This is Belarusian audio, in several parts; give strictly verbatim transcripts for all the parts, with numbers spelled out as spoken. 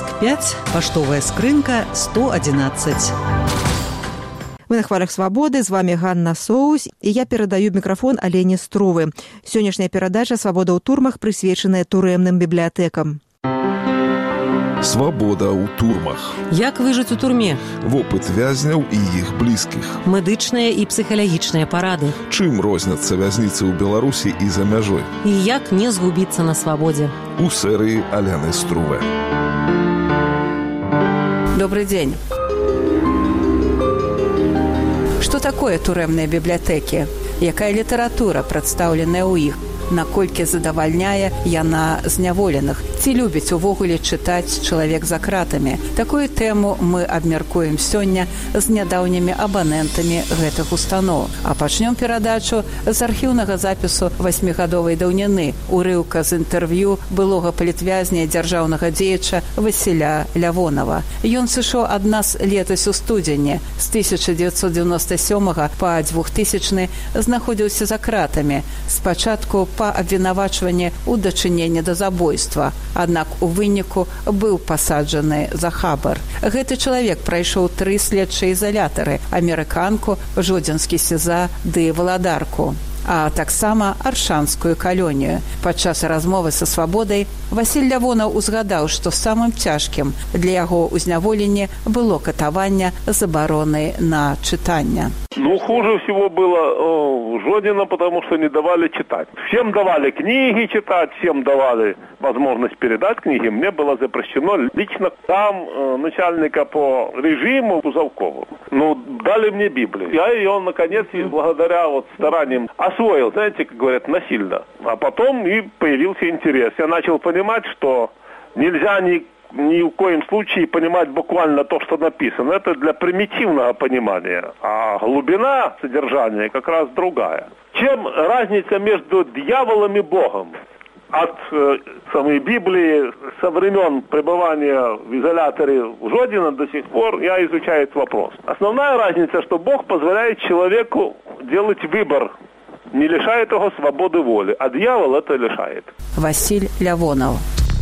Новосибирск пять, поштовая скрынка сто одиннадцать. Вы на хвалях свабоды, з вами Ганна Соусь, і я перадаю мікрафон Алені Стровы. Сённяшняя перадача «Свабода ў турмах» прысвечаная турэмным бібліятэкам. Свабода ў турмах. Як выжыць у турме? Вопыт вязняў і іх блізкіх. Медычныя і псіхалагічныя парады. Чым розняцца вязніцы ў Беларусі і за мяжой? І як не згубіцца на свабодзе? У серыі Аляны Струве. Добрый день. Что такое турэмныя бібліятэкі? Якая літаратура прадстаўленая ў іх? Наколькі задавальняе яна зняволеных? Ці любіць увогуле чытаць чалавек за кратамі? Такую тэму мы абмяркуем сёння з нядаўнімі абанентамі гэтых устаноў. А пачнём перадачу з архіўнага запісу васьмігадовай даўніны, урыўка з інтэрв'ю былога палітвязня дзяржаўнага дзеяча Васіля Лявонава. Ён сышоў ад нас летась у студзені. З тысяча дзевяцьсот дзевяноста сёмага па двухтысячны знаходзіўся за кратамі. Спачатку па абвінавачванні ў дачыненні да забойства. Аднак у выніку быў пасаджаны за хабар. Гэты чалавек прайшоў тры следчыя ізалятары: амерыканку, жодзінскі сеза ды валадарку, а таксама аршанскую калонію. Падчас размовы са свабодай Васіль Лявонаў узгадаў, што самым цяжкім для яго ўзняволенні было катаванне забароны на чытанне. Ну, хуже всего было о, Жодина, потому что не давали читать. Всем давали книги читать, всем давали возможность передать книги. Мне было запрещено лично там э, начальника по режиму Кузовкову. Ну, дали мне Библию. Я ее, наконец, благодаря вот стараниям освоил, знаете, как говорят, насильно. А потом и появился интерес. Я начал понимать, что нельзя ни ни в коем случае понимать буквально то, что написано. Это для примитивного понимания. А глубина содержания как раз другая. Чем разница между дьяволом и Богом? От э, самой Библии, со времен пребывания в изоляторе Жодина до сих пор я изучаю этот вопрос. Основная разница, что Бог позволяет человеку делать выбор, не лишает его свободы воли, а дьявол это лишает. Василь Лявонов.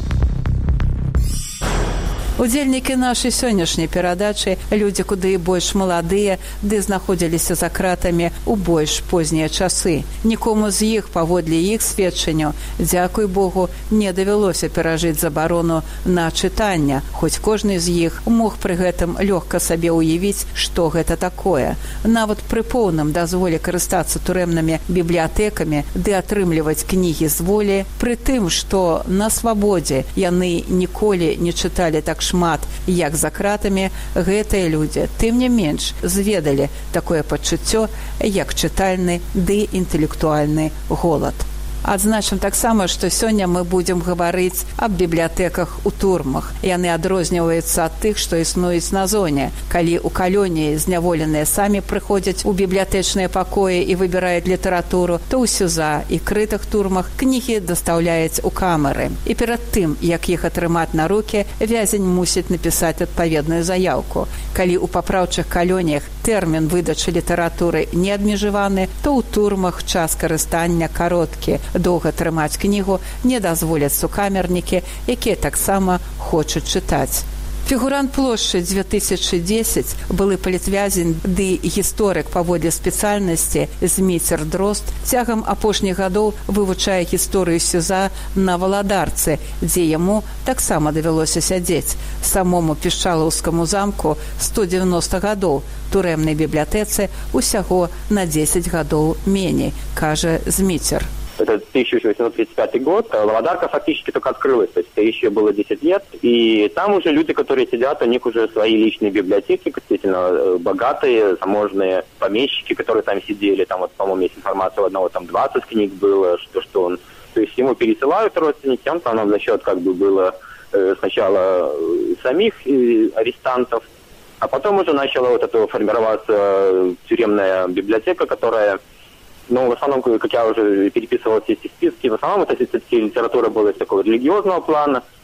Удзельнікі нашай сённяшняй перадачы людзі куды больш маладыя, ды знаходзіліся за кратамі ў больш познія часы. Нікому з іх, паводле іх сведчанню, дзякуй Богу, не давялося перажыць забарону на чытанне, хоць кожны з іх мог пры гэтым лёгка сабе ўявіць, што гэта такое. Нават пры поўным дазволе карыстацца турэмнымі бібліятэкамі ды атрымліваць кнігі з волі, пры тым, што на свабодзе яны ніколі не чыталі так шмат, як за кратамі, гэтыя людзі, тым не менш, зведалі такое пачуццё, як чытальны ды інтэлектуальны голад. Адзначым таксама, што сёння мы будзем гаварыць аб бібліятэках у турмах. Яны адрозніваюцца ад тых, што існуюць на зоне. Калі ў калоніі зняволеныя самі прыходзяць у бібліятэчныя пакоі і выбіраюць літаратуру, то ў СЮЗа і крытых турмах кнігі дастаўляюць у камеры. І перад тым, як іх атрымаць на рукі, вязень мусіць напісаць адпаведную заяўку. Калі ў папраўчых калоніях тэрмін выдачы літаратуры не абмежаваны, то ў турмах час карыстання кароткі. Доўга трымаць кнігу не дазволяць сукамернікі, якія таксама хочуць чытаць. Фігурант плошчы дзве тысячы дзесяць, былы палітвязень ды гісторык паводле спецыяльнасці Зміцер Дрозд цягам апошніх гадоў вывучае гісторыю СЮЗа на Валадарцы, дзе яму таксама давялося сядзець. Самому Пішчалаўскаму замку сто дзевяноста гадоў, турэмнай бібліятэцы усяго на дзесяць гадоў меней, кажа Зміцер. Это тысяча восемьсот тридцать пятый год, Валадарка фактически только открылась, то есть это еще было десять лет, и там уже люди, которые сидят, у них уже свои личные библиотеки, действительно богатые, заможные помещики, которые там сидели, там вот, по-моему, есть информация, у одного там двадцать книг было, что, что он, то есть ему пересылают родственники, он там за счет как бы было э, сначала самих э, арестантов, а потом уже начала вот это формироваться тюремная библиотека, которая, ну, в основном, как я уже переписывал все эти списки, в основном это все-таки литература была из такого религиозного плана,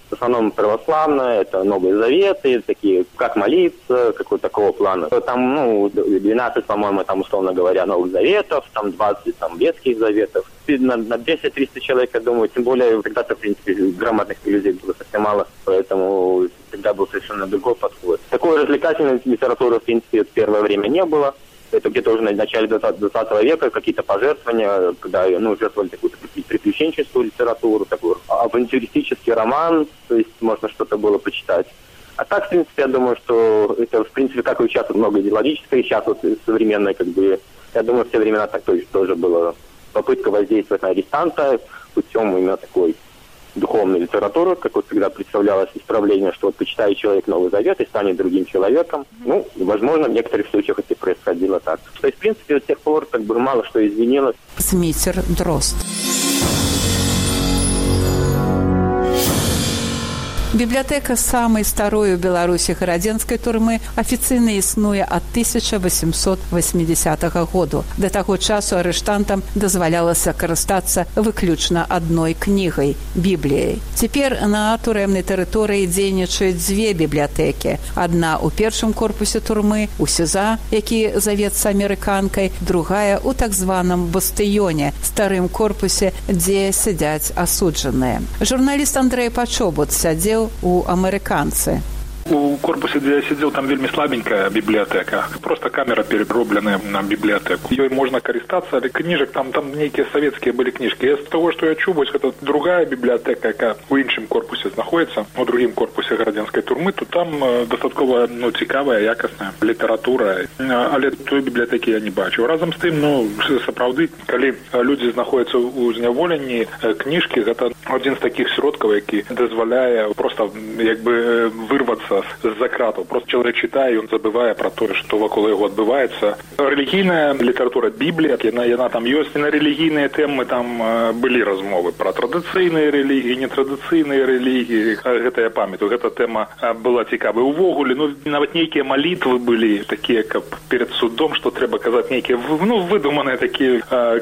В основном православная, это Новые Заветы, такие, как молиться, какого такого плана. Там, ну, двенадцать, по-моему, там, условно говоря, Новых Заветов, там двадцать, там, Ветхих Заветов. На, на двести-триста человек, я думаю, тем более, когда-то, в принципе, грамотных людей было совсем мало, поэтому тогда был совершенно другой подход. Такой развлекательной литературы, в принципе, в первое время не было. Это где-то уже на начале двадцатого века какие-то пожертвования, когда, ну, жертвовали какую-то приключенческую литературу, такой авантюристический роман, то есть можно что-то было почитать. А так, в принципе, я думаю, что это, в принципе, как и сейчас, много идеологическое, сейчас вот современное, как бы, я думаю, в те времена так тоже, тоже было попытка воздействовать на арестанта путем именно такой духовной литературы, как вот всегда представлялось исправление, что вот почитает человек Новый Завет и станет другим человеком. Ну, возможно, в некоторых случаях это происходило так. То есть, в принципе, с тех пор как бы мало что изменилось. Зміцер Дрозд. Бібліятэка самай старой у Беларусі гарадзенскай турмы афіцыйна існуе ад тысяча восемьсот восьмидесятого году. Да таго часу арыштантам дазвалялася карыстацца выключна адной кнігай – Бібліяй. Цяпер на турэмнай тэрыторыі дзейнічаюць дзве бібліятэкі. Адна ў першым корпусе турмы, у СІЗА, які завецца амерыканкай, другая ў так званым бастыёне, старым корпусе, дзе сядзяць асуджаныя. Журналіст Андрэй Пачобут сядзеў у американцы. У корпусе, где я сидел, там вельми слабенькая библиотека. Просто камера переробленная на библиотеку. Ее можно користаться, але книжек там, там некие советские были книжки. Из того, что я чую, это другая библиотека, яка у іншому корпусі знаходиться, у другим корпусі Городенської турми, то там достатково, ну, цікава, якісна література. Але тої бібліотеки я не бачу. Разом з тим, ну, сапраўды, коли люди знаходяться у зняволенні, книжки, это один з таких сродків, який дозволяє просто, якби, вирватися з-за крату. Просто чоловік читає, він забуває про те, що вокруг його відбувається. Релігійна література, Біблія, вона там є. І на релігійні теми там були розмови про традиційні релігії, нетрадиційні релігії. Це я пам'ятаю. Ця тема була цікава. Увогуле, ну, навіть які молитви були, такі, як перед судом, що треба казати, які, ну, видумані такі,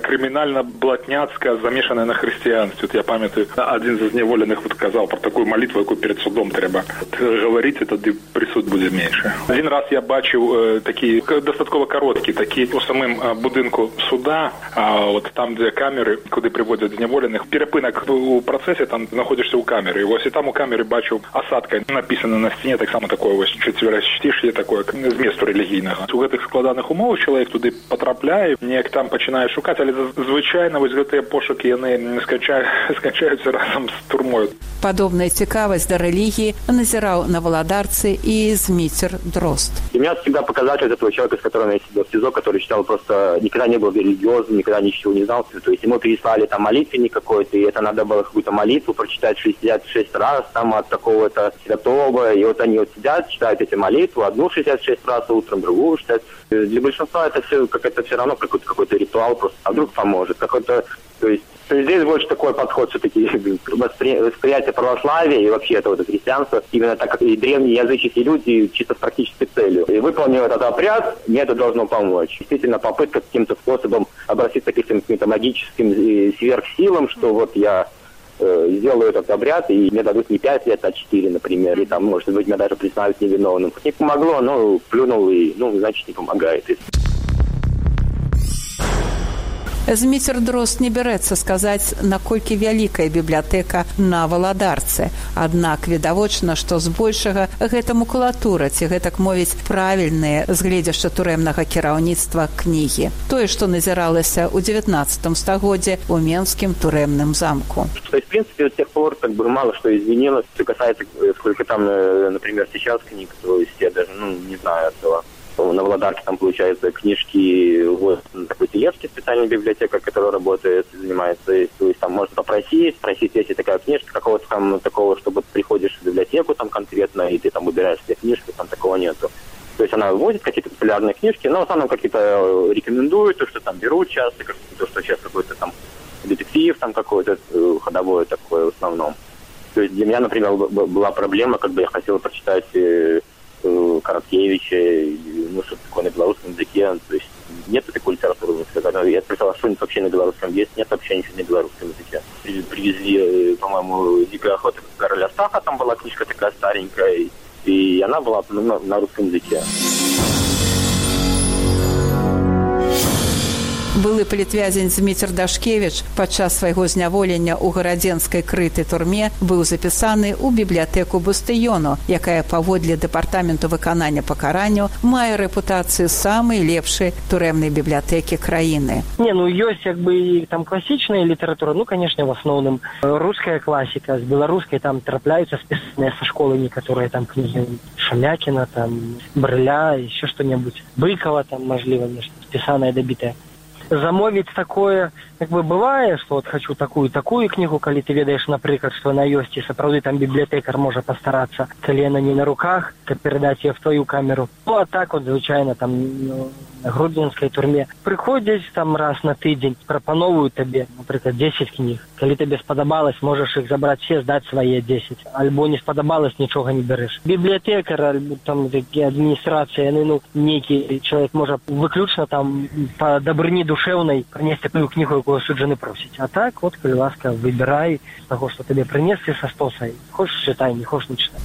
кримінально-блатняцька, замішані на християнстві. Я пам'ятаю, один з зневолених казав про таку молитву, яку перед судом треба говорити, тоді присуд буде менше. Один раз я бачив е, такі, достатково короткі, такі у самим е, будинку суда, а от там, де камери, куди приводять зневолених, перепинок у процесі, там знаходишся у камері. І ось і там у камері бачив осадка, написано на стіні, так само таке ось четверостиш'я, таке, з місту релігійного. У гэтых складаних умовах чоловік туди потрапляє, ніяк там починає шукати, але звичайно, ось гэты пошуки, вони скончаються разом з турмою. Подобная цікавость до религии назирал на Володарце и Зміцер Дрозд. Для меня всегда показатель этого человека, с которым я сидел в СИЗО, который считал просто, никогда не был религиозным, никогда ничего не знал. То есть ему переслали там молитвенник какой-то, и это надо было какую-то молитву прочитать шестьдесят шесть раз там от такого-то святого. И вот они вот сидят, читают эти молитвы, одну шестьдесят шесть раз утром, другую шестьдесят. Для большинства это все, как это все равно какой-то, какой-то ритуал просто, а вдруг поможет. Какой-то, то есть здесь больше такой подход, все-таки восприятие православия и вообще это вот христианство, именно так как и древние языческие люди, чисто с практической целью. И выполнив этот обряд, мне это должно помочь. Действительно, попытка каким-то способом обратиться к каким-то магическим сверхсилам, что вот я э, сделаю этот обряд, и мне дадут не пять лет, а четыре, например, и там, может быть, меня даже признают невиновным. Не помогло, но плюнул, и, ну, значит, не помогает. Зміцер Дрозд не бярэцца сказаць, наколькі вялікая бібліятэка на Валадарцы. Аднак відавочна, што збольшага гэта макулатура, ці гэтак мовіць правільныя з гледзяшча турэмнага кіраўніцтва кнігі. Тое, што назіралася ў девятнадцатом стагоддзе у Менскім турэмным замку. То есть, в принципе, с тех пор как бы мало что изменилось. Что касается, сколько там, например, сейчас книг, то есть я даже, ну, не знаю этого. На Владарке там, получается, книжки, вот, такой Телевский специальная библиотека, которая работает, занимается, то есть там можно попросить, спросить, если такая книжка, какого-то там такого, чтобы приходишь в библиотеку там конкретно, и ты там выбираешь все книжки, там такого нету. То есть она вводит какие-то популярные книжки, но в основном какие-то рекомендуют, то, что там берут часто, то, что сейчас какой-то там детектив там какой-то ходовой такой в основном. То есть для меня, например, была проблема, когда я хотел прочитать Короткевича, ну, что такое на белорусском языке, то есть нет такой литературы, я спросил, что вообще на белорусском есть, нет вообще ничего на белорусском языке. Привезли, по-моему, «Дикая охота короля Стаха, там была книжка такая старенькая, и она была на, на русском языке. Былы палітвязень Зміцер Дашкевіч падчас свайго зняволення ў гарадзенскай крытай турме быў запісаны ў бібліятэку Бастыёну, якая паводле дэпартаменту выканання пакаранню мае рэпутацыю самай лепшай турэмнай бібліятэкі краіны. Не, ну ёсць як бы там класічная літаратура, ну, конечно, в основном руская класіка, з беларускай там трапляюцца спісаныя са школы некаторыя там кнігі Шамякіна, там Брыля, еще что-нибудь, Быкова там, мажліва, нешта спісанае дабітае. Замовіць такое, як бы бывае, што вот хочу такую-такую кнігу, калі ты ведаеш, напрыклад, што на ёсць, і сапраўды там бібліятэкар можа пастарацца, калі яна не на руках, каб перадаць яе в твою камеру. Ну, а так вот, звычайна, там, ну, на грудзенскай турме прыходзяць там раз на тыдзень, прапановваюць табе, напрыклад, дзесяць кніг. Калі табе спадабалась, можаш іх забраць все, здаць свае дзесяць. Альбо не спадабалась, нічога не бярэш. Бібліятэкар, альбо там адміністрацыя, яны, ну, нейкі чалавек можа выключна там па дабрыні душэўнай прынесці тую кнігу, якую суджаны просіць. А так, вот, калі ласка, выбірай з таго, што табе прынеслі са стоса. Хочаш чытай, не хочаш не чытай.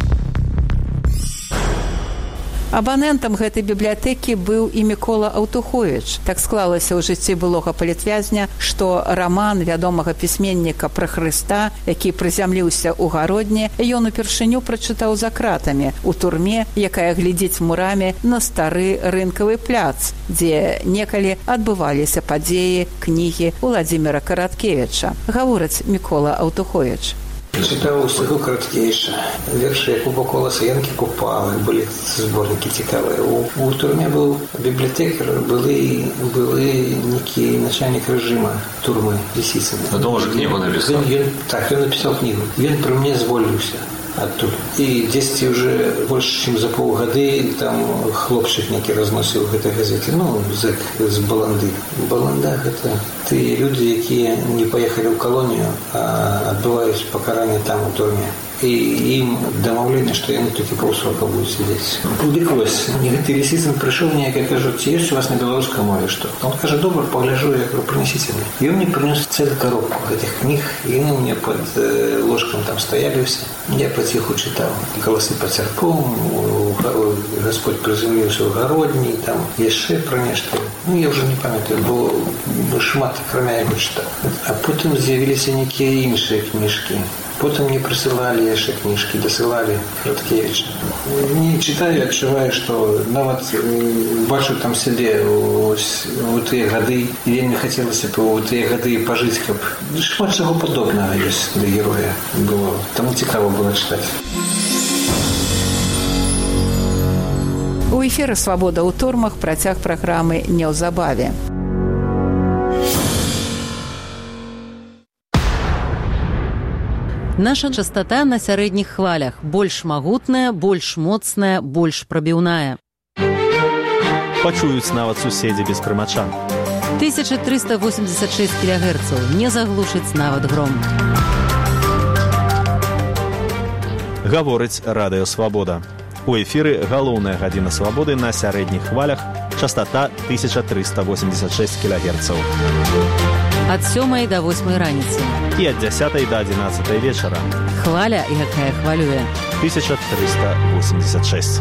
Абанентам гэтай бібліятэкі быў і Мікола Аўтуховіч. Так склалася ў жыцці былога палітвязня, што раман вядомага пісьменніка пра Хрыста, які прызямліўся ў Гародні, ён упершыню прачытаў за кратамі ў турме, якая глядзіць мурамі на стары рынкавы пляц, дзе некалі адбываліся падзеі кнігі Уладзіміра Караткевіча. Гаворыць Мікола Аўтуховіч. Читав усього Короткевича, вірші Якуба Колоса, Янки Купали, були зборники цікаві. У, у турмі був бібліотекар, були, були некий начальник режиму турми Лисицына. А дома же книгу написал? Він, він, так, він написав книгу. Він при мені звольнився оттуда. И десять уже больше, чем за полгоды, там хлопчик некий разносил в этой газете. Ну, зэк с Баланды. Баланда – это те люди, которые не поехали в колонию, а отбывают покарание там, в турме. И им домовление, что они тільки полсрока будут сидеть. Публікувалось. Некий Лисицын пришел мне, я кажу, есть у вас на белорусском мове что? Он скажет, добро, погляжу, я говорю, принесите мне. И он мне принес целую коробку этих книг, и они у меня под э, ложком там стояли все. Я потиху читал. Голосы по церквам, Господь приземлился в Городні, там еще про нечто. Ну, я уже не пам'ятаю, було шмат, кроме я читав. А потім з'явилися некие інші книжки. Потім мені присилали ще книжки, досилали Короткевича. Не читаю, відчуваю, що навіть бачу там себе у ті годи, і мені хотілося б у ті годи пожити, як шмат чого подобного є для героя було. Тому цікаво було читати. У эфіры «Свабода ў турмах» працяг праграмы неўзабаве. Наша частота на сярэдніх хвалях. Больш магутная, больш моцная, больш прабіўная. Пачуюць нават суседзі без прымача. тысяча трыста восемьдесят шесть кілогерцаў. Не заглушыць нават гром. Гаворыць радыё «Свабода». У эфіры галоўная гадзіна свабоды на сярэдніх хвалях, частота тысяча трыста восемьдесят шесть кілогерцаў. Ад сёмай да восьмай раніцы. І ад дзясятай да адзінаццатай вечара. Хваля, якая хвалюе. тысяча трыста восемьдесят шесть.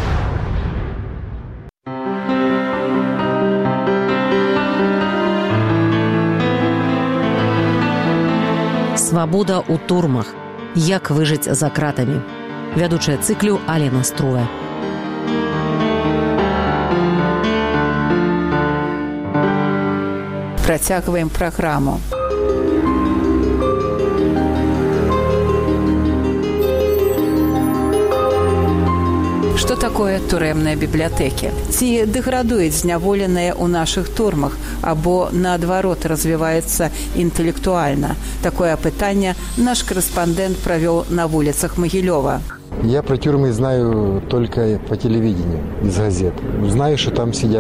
Свабода ў турмах. Як выжыць за кратамі. Вядучая цыклю Алена Струве. Працягваем праграму. Што такое турэмныя бібліятэкі? Ці дэградуюць зняволеныя ў нашых турмах, або, наадварот, развіваецца інтэлектуальна? Такое пытанне наш корэспандэнт правёў на вуліцах Магілёва. Я про тюрьмы знаю только по телевидению, из газет. Знаю, что там сидят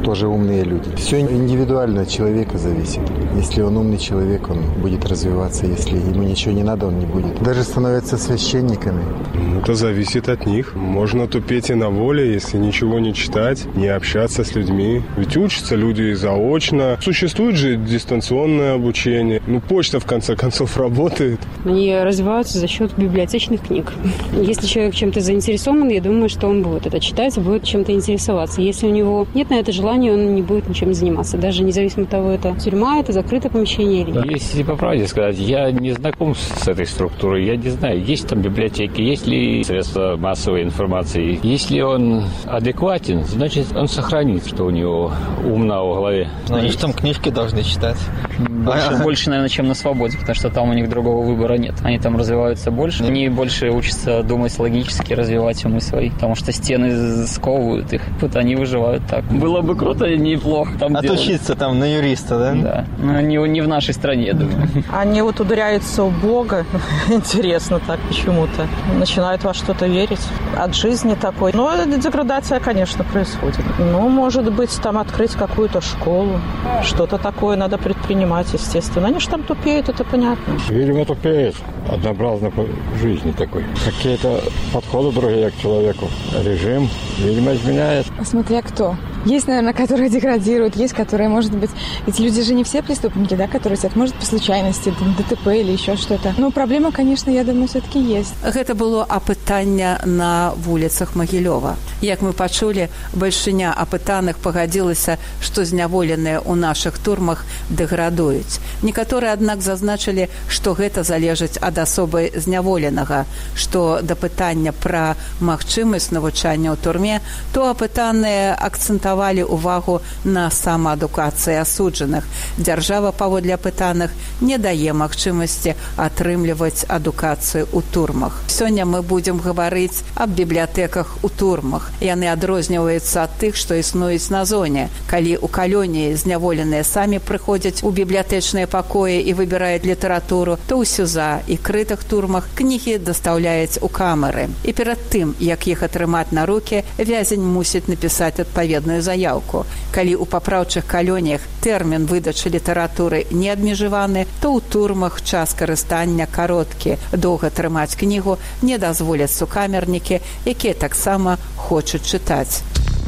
тоже умные люди. Все индивидуально от человека зависит. Если он умный человек, он будет развиваться. Если ему ничего не надо, он не будет. Даже становятся священниками. Это зависит от них. Можно тупеть и на воле, если ничего не читать, не общаться с людьми. Ведь учатся люди заочно. Существует же дистанционное обучение. Ну, почта, в конце концов, работает. Они развиваются за счет библиотечных книг. Если человек чем-то заинтересован, я думаю, что он будет это читать, будет чем-то интересоваться. Если у него нет на это желания, он не будет ничем заниматься. Даже независимо от того, это тюрьма, это закрытое помещение или нет. Если по правде сказать, я не знаком с этой структурой. Я не знаю, есть там библиотеки, есть ли средства массовой информации. Если он адекватен, значит, он сохранит, что у него ум на голове. Но они же там книжки должны читать. Больше, больше, наверное, чем на свободе, потому что там у них другого выбора нет. Они там развиваются больше. Они больше учатся думать логически, развивать умы свои, потому что стены сковывают их. Вот они выживают так. Было бы круто и неплохо там делать. Отучиться там на юриста, да? Да. Но не, не в нашей стране, я думаю. Они вот ударяются в Бога. Интересно так почему-то. Начинают во что-то верить. От жизни такой. Но деградация, конечно, происходит. Ну, может быть, там открыть какую-то школу. Что-то такое надо предпринимать, естественно. Они же там тупеют, это понятно. Видимо, тупеют. Однообразно по жизни такой. Какие-то подходы другие к человеку. Режим, видимо, изменяет. Смотря кто. Есть, наверное, которые деградируют, есть, которые, может быть... Ведь люди же не все преступники, да, которые сидят. Может, по случайности, ДТП или еще что-то. Но проблема, конечно, я думаю, все-таки есть. Гэта было апытанне на вуліцах Магілёва. Як мы пачулі, бальшыня апытаных пагадзілася, што зняволеныя ў нашых турмах дэградуюць. Некаторыя, аднак, зазначылі, што гэта залежыць ад асобы зняволенага, што да пытання пра магчымасць навучання ў турме, то апытаныя акцэнтавалі ўвагу на самаадукацыі асуджаных. Дзяржава, паводле апытаных, не дае магчымасці атрымліваць адукацыю ў турмах. Сёння мы будзем гаварыць аб бібліятэках у турмах. Яны адрозніваюцца ад тых, што існуюць на зоне. Калі ў калоніі зняволеныя самі прыходзяць у бібліятэчныя пакоі і выбіраюць літаратуру, то ў СЮЗа і крытых турмах кнігі дастаўляюць у камеры. І перад тым, як іх атрымаць на рукі, вязень мусіць напісаць адпаведную заяўку. Калі ў папраўчых калоніях тэрмін выдачы літаратуры не абмежаваны, то ў турмах час карыстання кароткі. Доўга трымаць кнігу не дазволяць сукамернікі, якія таксама хочуць чытаць.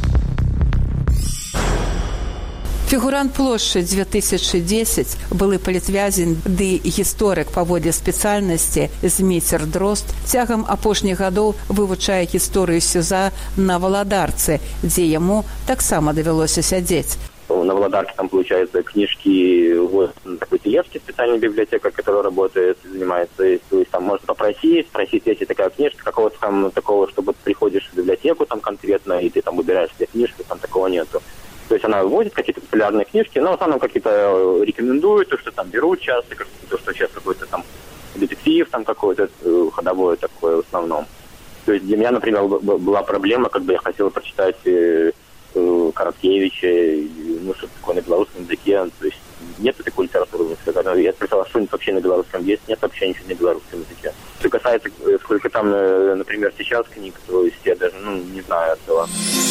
Фігурант плошчы две тысячи десять, былы палітвязень ды гісторык паводле спецыяльнасці Зміцер Дрозд цягам апошніх гадоў вывучае гісторыю СЮЗа на Валадарцы, дзе яму таксама давялося сядзець. На Валадарке там, получается, книжки, вот, такой Телевский, специальная библиотека, которая работает, занимается, то есть там можно попросить, спросить, если такая книжка, какого-то там такого, чтобы ты приходишь в библиотеку там конкретно, и ты там выбираешь себе книжки, там такого нету. То есть она вводит какие-то популярные книжки, но в основном какие-то рекомендует, то, что там берут часто, то, что сейчас какой-то там детектив там какой-то ходовой такой в основном. То есть для меня, например, была проблема, когда я хотел прочитать Короткевича, ну, что такое на белорусском языке, то есть нет такой литературы. Я спросил, что вообще на белорусском есть, нет вообще ничего на белорусском языке. Что касается, сколько там, например, сейчас книг, то есть я даже, ну, не знаю этого.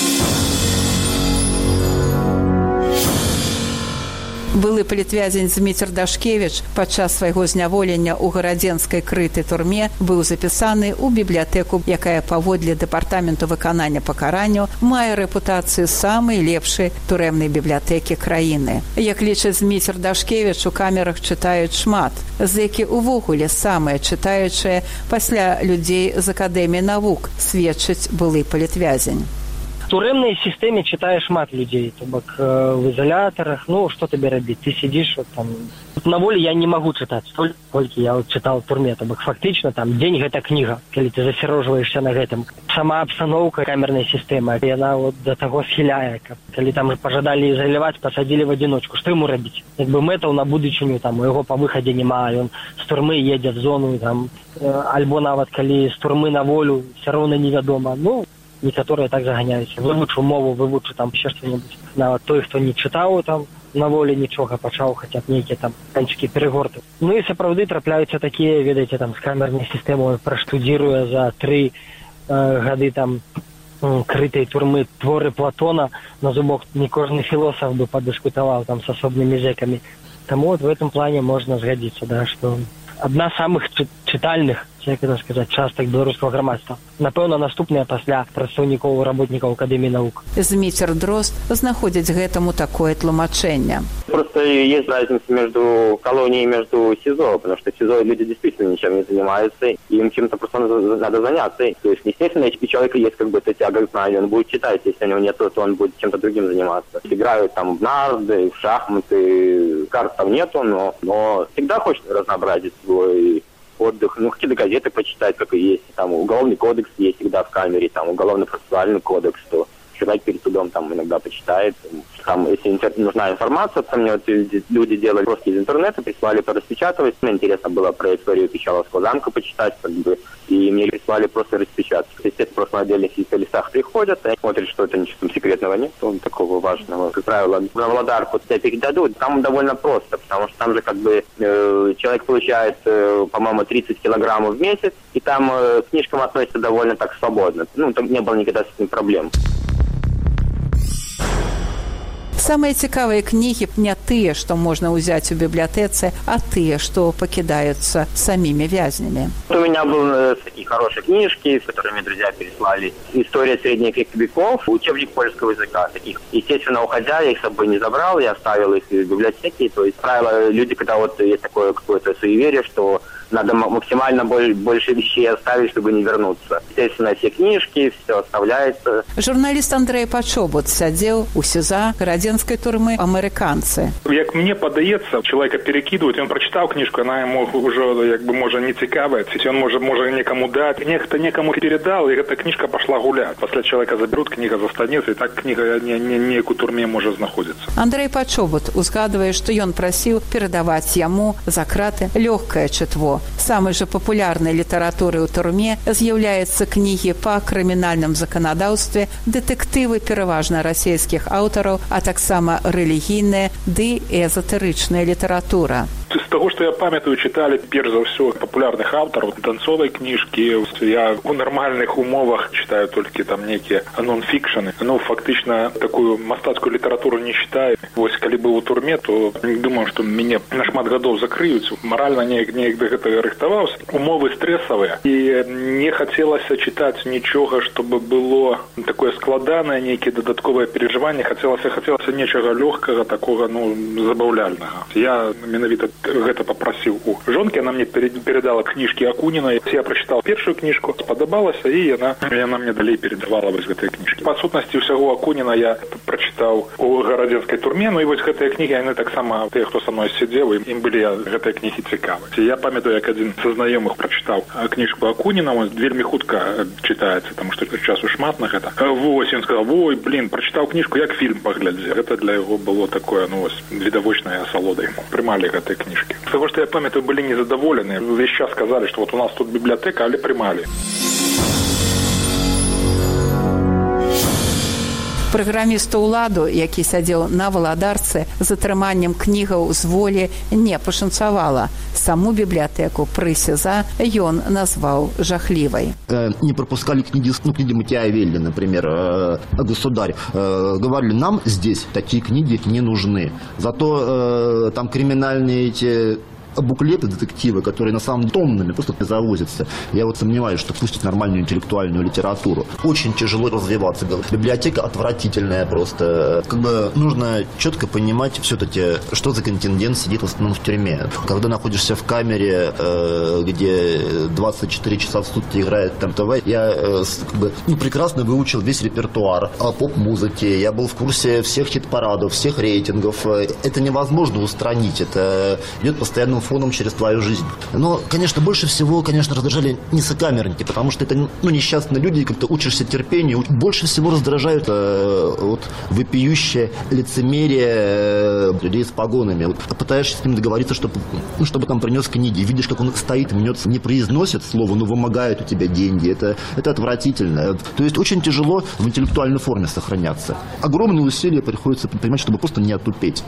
Былы палітвязень Зміцер Дашкевіч падчас свайго зняволення ў гарадзенскай крытай турме быў запісаны ў бібліятэку, якая паводле дэпартаменту выканання пакаранняў мае рэпутацыю самай лепшай турэмнай бібліятэкі краіны. Як лічыць Зміцер Дашкевіч, у камерах чытаюць шмат. Зэкі увогуле самыя чытаючыя пасля людзей з акадэміі навук, сведчыць былы палітвязень. В турэмнай сістэме чытае шмат людзей, то бок в изоляторах, ну, што табе рабіць? Ты сидишь вот там... На воле я не могу чытаць, колькі я вот чытал в турме, то бок фактычна там дзень гэта кніга, калі ты засярожваешься на гэтым. Сама абстаноўка камернай сістэмы, яна вот да таго схіляе, каб калі там пажадалі ізаляваць, пасадзілі в адзіночку, што яму рабіць? Як бы мэтаў на будучыню, там у яго па выхадзе няма, ён з турмы едзе в зону, там, альбо нават калі з турмы на волю, все роўна невядома, ну, некаторыя так заганяюць. Вывучу мову, вывучу там ще што-небудзь. Нават той, хто не чытаў там на волі нічога, пачаў хаця б нейкія там канчыкі перегорты. Ну і сапраўды трапляюцца такія, ведаеце, там з камернай сістэмай праштудзіруе за тры э, гады там крытой турмы творы Платона, на зубок не кожный философ бы подискутовал там с особыми зеками. Тому вот в этом плане можно сгодиться, да, что одна з самых читальных, як это сказать, частак белорусского грамадства. Напэўна, наступная пасля прадстаўнікоў і работнікаў Академіі навук. Зміцер Дрозд знаходзіць гэтаму такое тлумачэнне. Просто есть разница между колонией и между СИЗО, потому что в СИЗО люди действительно ничем не занимаются, и им чем-то просто надо заняться. То есть, естественно, если у человека есть как бы эта тяга к знанию, он будет читать, если у него нет, то он будет чем-то другим заниматься. Играют там в нарды, в шахматы, карт там нету, но, но всегда хочет разнообразить свой отдых, ну, какие-то газеты почитать, как и есть, там, уголовный кодекс есть всегда в камере, там, уголовно-процессуальный кодекс, что человек перед судом там иногда почитает, там, если нужна информация, там мне вот люди делали просто из интернета, прислали пораспечатывать, мне интересно было про историю Печаловского замка почитать, как бы, и мне прислали просто распечатать. Естественно, просто на отдельных листах приходят, и смотрят, что это ничего там секретного нет, такого важного. Как правило, в Володарку тебя передадут, там довольно просто, потому что там же как бы э, человек получает, э, по-моему, тридцать килограммов в месяц, и там э, к книжкам относится довольно так свободно. Ну, там не было никогда с этим проблем. Самыя цікавыя кнігі не тыя, што можна ўзяць у бібліятэцы, а тыя, што пакідаюцца самімі вязнямі. У меня были такие хорошие книжки, с которыми друзья переслали. История средних веков, учебник польского языка. Таких, естественно, уходя, я их с собой не забрал, я оставил их в библиотеке. То есть, правило, люди, когда вот есть такое какое-то суеверие, что надо максимально больше вещей оставить, чтобы не вернуться. Естественно, все книжки, все оставляется. Журналист Андрей Пачобут сядзеў у СИЗА радзенскай турмы «Американцы». Як мне падаецца, человека перекидывают, он прочитал книжку, она ему уже, як бы, может, не цікавая, он может, может некому дать, некто некому передал, и эта книжка пошла гулять. После человека заберут, книга застанется, и так книга не, не, не у турме может находиться. Андрей Пачобут узгадывае, што ён прасіў перадаваць яму за краты лёгкае чытво. Самой же папулярнай літаратурай у турме з'яўляюцца кнігі па крымінальным заканадаўстве, дэтэктывы пераважна расійскіх аўтараў, а таксама рэлігійная ды эзотэрычная літаратура. З того, что я памятаю, читали, перш за все, популярных авторов, танцовой книжки. Я в нормальных умовах читаю только там некие нон-фикшены. Ну, фактично, такую мастацкую литературу не читаю. Вот, когда был в турме, то не думаю, что меня на шмат годов закрыют. Морально не, не до этого рыхтовался. Умовы стрессовые. И не хотелось читать ничего, чтобы было такое складанное, некие додатковые переживания. Хотелось, хотелось нечего легкого, такого, ну, забавляльного. Я менавіта гэта попросил у жонки, она мне передала книжки Акунина. Я прочитал первую книжку, сподобалася, и она, и она мне далее передавала вот этой книжки. По сутности всего Акунина я прочитал у Городецкой турме, ну и вот этой книги, они так само, те, кто со мной сидел, им были этой книги цікавы. Я памятаю, як один со знайомых прочитал книжку Акунина, он вельми хутка читается, потому что часу шмат на гэта. Вось, он сказал, ой, блин, прочитал книжку, як фильм поглядзи. Это для его было такое, ну, видовочная осолода ему. Примали этой книжки. Потому что, я памятаю, были незадоволены. Весь час сказали, что вот у нас тут библиотека, але примали. Праграмісту ўладу, які сядзеў на Валадарцы, з атрыманнем кнігаў з волі не пашанцавала. Саму бібліятэку пры СИЗА ён назваў жахлівай. Не пропускали книги, ну, книги Матиавелли, например, «Государь». Говорили, нам здесь такие книги не нужны. Зато там криминальные эти буклеты, детективы, которые на самом деле тоннами просто завозятся. Я вот сомневаюсь, что пустят нормальную интеллектуальную литературу. Очень тяжело развиваться. Библиотека отвратительная просто. Как бы нужно четко понимать все-таки, что за контингент сидит в основном в тюрьме. Когда находишься в камере, где двадцать четыре часа в сутки играет там ТВ, я как бы, ну, прекрасно выучил весь репертуар о поп-музыке. Я был в курсе всех хит-парадов, всех рейтингов. Это невозможно устранить. Это идет постоянно фоном через твою жизнь. Но, конечно, больше всего, конечно, раздражали не сокамерники, потому что это, ну, несчастные люди, как-то учишься терпению. Больше всего раздражают э, вот, вопиющее лицемерие э, людей с погонами. Вот, пытаешься с ним договориться, чтобы, ну, чтобы там принес книги. Видишь, как он стоит, мнется, не произносит слово, но вымогает у тебя деньги. Это, это отвратительно. То есть очень тяжело в интеллектуальной форме сохраняться. Огромные усилия приходится предпринимать, чтобы просто не отупеть.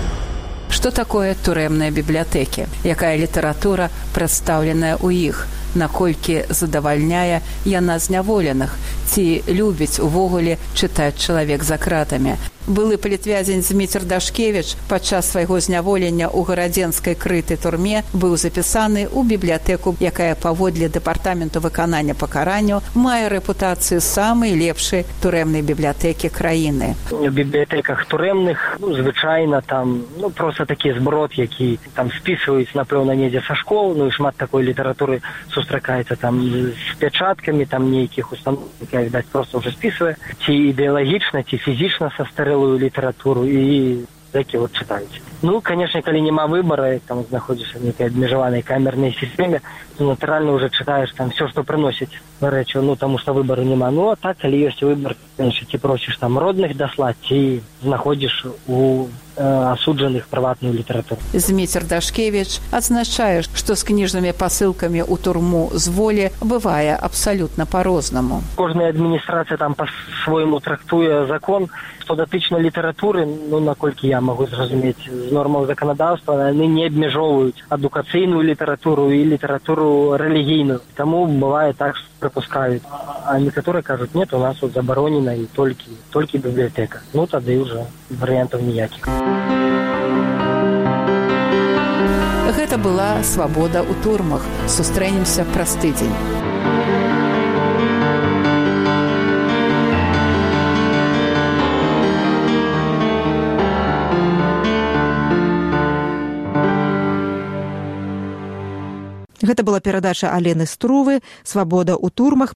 Што такое турэмныя бібліятэкі? Якая літаратура прадстаўленая ў іх? наколькі задавальняе яна зняволеных, ці любіць увогуле чытаць чалавек за кратамі. Былы палітвязень Зміцер Дашкевіч падчас свайго зняволення ў гарадзенскай крытай турме быў запісаны ў бібліятэку, якая паводле дэпартаменту выканання пакаранняў мае рэпутацыю самай лепшай турэмнай бібліятэкі краіны. У бібліятэках турэмных, ну, звычайна там, ну, проста такі зброд, які там спісваюць, напэўна, недзе са школ, ну, і шмат такой літаратуры сустракаецца там з пячаткамі, там нейкіх установ, якая, відаць, проста ўжо спісвае, ці ідэалагічна, ці фізічна састарэлую літаратуру і такі вот чытаюць. Ну, конечно, калі няма выбара, там знаходзішся в нейкай абмежаванай камернай сістэме, то натуральна ўжо чытаеш там все, што прыносіць рэчы, ну, таму што выбару няма. Ну, а так, калі ёсць выбар, конечно, ці просіш там родных даслаць, ці знаходзіш у асуджаных прыватную літаратуру. Зміцер Дашкевіч адзначае, што з кніжнымі пасылкамі ў турму з волі бывае абсалютна па-рознаму. Кожная адміністрацыя там па-свойму трактуе закон, што датычна літаратуры, ну, наколькі я магу зразумець, з нормаў заканадаўства, яны не абмяжоўваюць адукацыйную літаратуру і літаратуру рэлігійную. Таму бывае так, што прапускаюць. А некаторыя кажуць, нет, у нас тут забаронена і толькі, толькі бібліятэка. Ну, тады ўжо варыянтаў ніякіх. Гэта была «Свабода ў турмах». Сустрэнемся праз тыдзень. Гэта была перадача Алены Струвы «Свабода ў турмах».